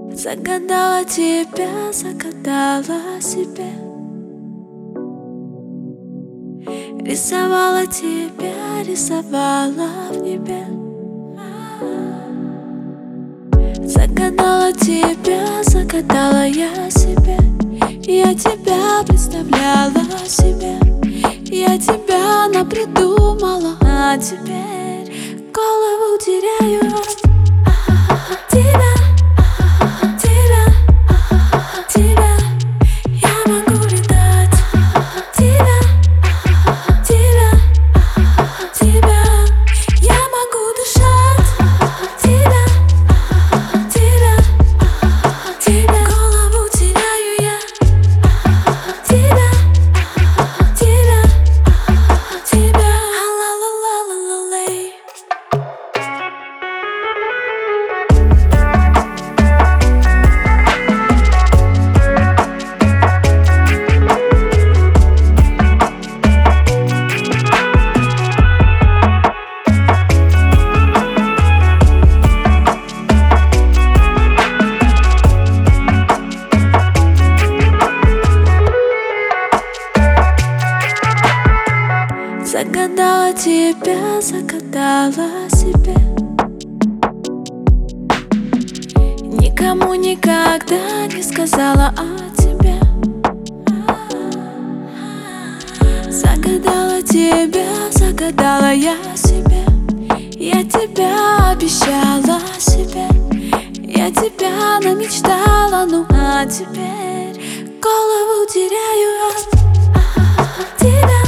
Загадала тебя, загадала себе. Рисовала тебя, рисовала в небе. Загадала тебя, загадала я себе. Я тебя представляла себе. Я тебя напридумала, а теперь голову теряю. Тебя, тебя, тебя, я могу летать. Тебя, тебя, тебя, я могу дышать. Тебя, тебя, тебя, голову теряю я. Тебя, тебя, тебя, ла-ла-ла-ла-ла-лей. Загадала тебя, загадала себе. Никому никогда не сказала о тебе. Загадала тебя, загадала я себе. Я тебя обещала себе. Я тебя намечтала, ну а теперь голову теряю от тебя.